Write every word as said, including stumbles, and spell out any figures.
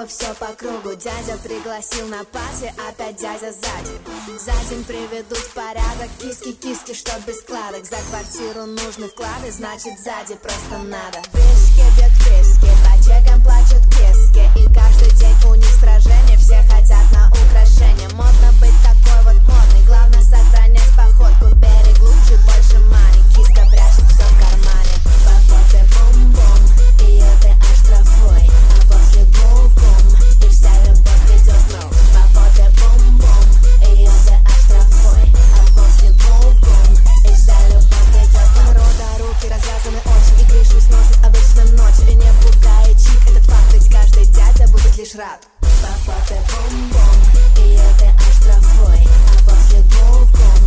снова все по кругу. Дядя пригласил на пати, опять дядя сзади. За день приведут в порядок киски-киски, что без складок. За квартиру нужны вклады, значит сзади просто надо. Виски бьет виски, по чекам плачут киски. И каждый день у них сражение, все хотят на украшение. Модно быть такой вот модный, главное сохранять походку. Бери глубже, больше мани, киска прячет все в кармане. По попе бум-бум, ее ты аж штрафуй. А после гум-гум, и вся любовь ведет в ров. По попе бум-бум, ее ты аж штрафуй. А после гум-гум, и вся любовь ведет в ров. Народа руки развязаны очень, и крышу сносит обычно ночью. И не пугает чик, этот факт, ведь каждый дядя будет лишь рад. По попе бум-бум, ее ты аж штрафуй. А после гум-гум,